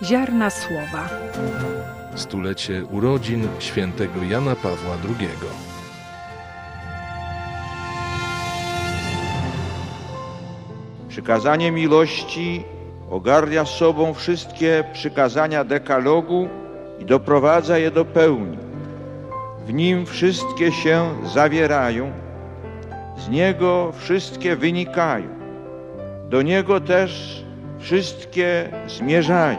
Ziarna słowa. Stulecie urodzin świętego Jana Pawła II. Przykazanie miłości ogarnia sobą wszystkie przykazania dekalogu i doprowadza je do pełni. W nim wszystkie się zawierają, z niego wszystkie wynikają, do niego też wszystkie zmierzają.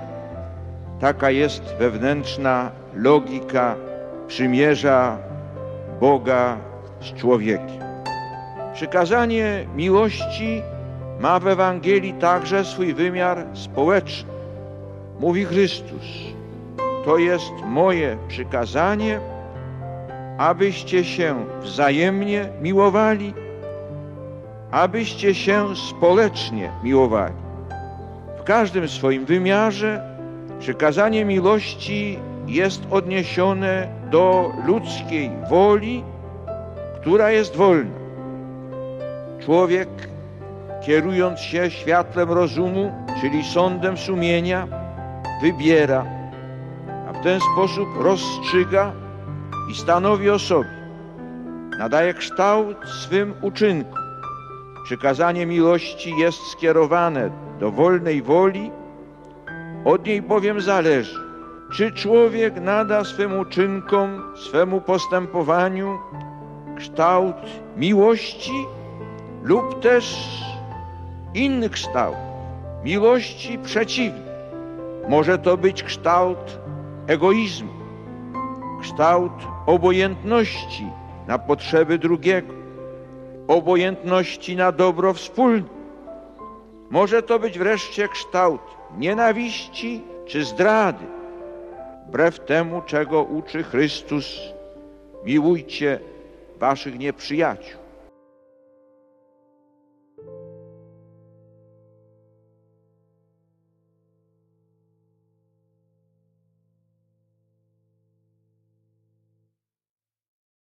Taka jest wewnętrzna logika przymierza Boga z człowiekiem. Przykazanie miłości ma w Ewangelii także swój wymiar społeczny. Mówi Chrystus: to jest moje przykazanie, abyście się wzajemnie miłowali, abyście się społecznie miłowali. W każdym swoim wymiarze przykazanie miłości jest odniesione do ludzkiej woli, która jest wolna. Człowiek, kierując się światlem rozumu, czyli sądem sumienia, wybiera, a w ten sposób rozstrzyga i stanowi o sobie. Nadaje kształt swym uczynkom. Przykazanie miłości jest skierowane do wolnej woli, od niej bowiem zależy, czy człowiek nada swym uczynkom, swemu postępowaniu kształt miłości lub też inny kształt, miłości przeciwny. Może to być kształt egoizmu, kształt obojętności na potrzeby drugiego, obojętności na dobro wspólne. Może to być wreszcie kształt nienawiści czy zdrady, wbrew temu, czego uczy Chrystus: miłujcie waszych nieprzyjaciół.